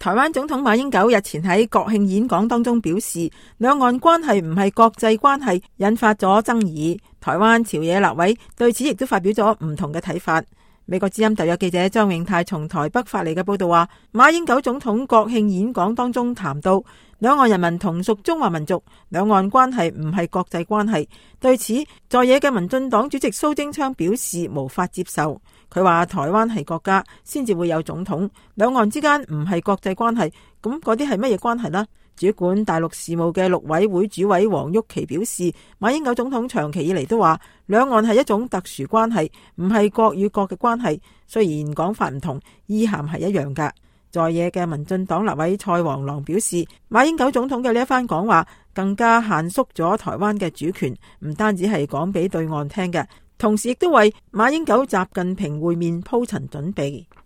台灣總統馬英九日前喺國慶演講當中表示，兩岸關係唔係國際關係，引發咗爭議。台灣朝野立委對此亦都發表咗唔同嘅睇法。美國之音特約記者張永泰從台北發嚟嘅報道話，馬英九總統國慶演講當中談到，兩岸人民同屬中華民族，兩岸關係唔係國際關係。對此，在野嘅民進黨主席蘇貞昌表示無法接受。佢話台灣係國家先至會有總統，兩岸之間唔係國際關係，咁嗰啲係乜嘢關係呢？主管大陸事務嘅陸委會主委黃郁琪表示，馬英九總統長期以嚟都話兩岸係一種特殊關係，唔係國與國嘅關係。雖然講法唔同，意涵係一樣噶。在野嘅民進黨立委蔡黃郎表示，馬英九總統嘅呢一番講話更加限縮咗台灣嘅主權，唔單止係講俾對岸聽嘅，同時亦都為馬英九習近平會面鋪陳準備。